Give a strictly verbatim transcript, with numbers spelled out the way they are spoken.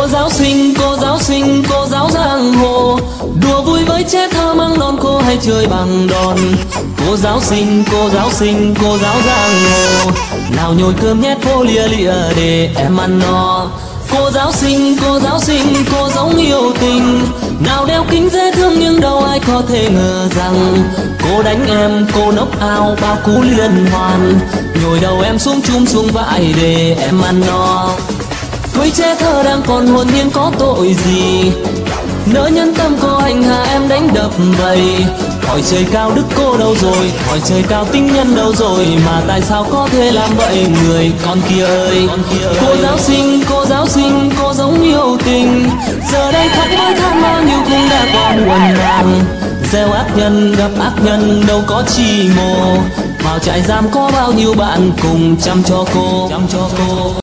giáo sinh, cô giáo sinh, cô giáo giang hồ, đùa vui với trẻ thơ mang non cô hay chơi bằng đòn. Cô giáo sinh, cô giáo sinh, cô giáo giang hồ, nào nhồi cơm nhét vô lia lịa để em ăn no. Cô giáo sinh, cô giáo sinh, cô giống yêu tình, nào đeo kính dễ thương nhưng đâu ai có thể ngờ rằng cô đánh em, cô nốc ao bao cú liên hoàn, nhồi đầu em xuống chum xuống vại để em ăn no. Tuổi trẻ thơ đang còn hồn nhiên có tội gì, nỡ nhân tâm cô hành hạ em đánh đập vậy. Hỏi trời cao đức cô đâu rồi, hỏi trời cao tính nhân đâu rồi, mà tại sao có thể làm vậy người con kia ơi. Cô giáo sinh, cô giáo sinh, cô giống yêu tình, giờ đây khóc với than bao nhiêu cũng đã có muộn màng. Gieo ác nhân gặp ác nhân đâu có chi mồ, vào trại giam có bao nhiêu bạn cùng chăm cho cô, chăm cho cô.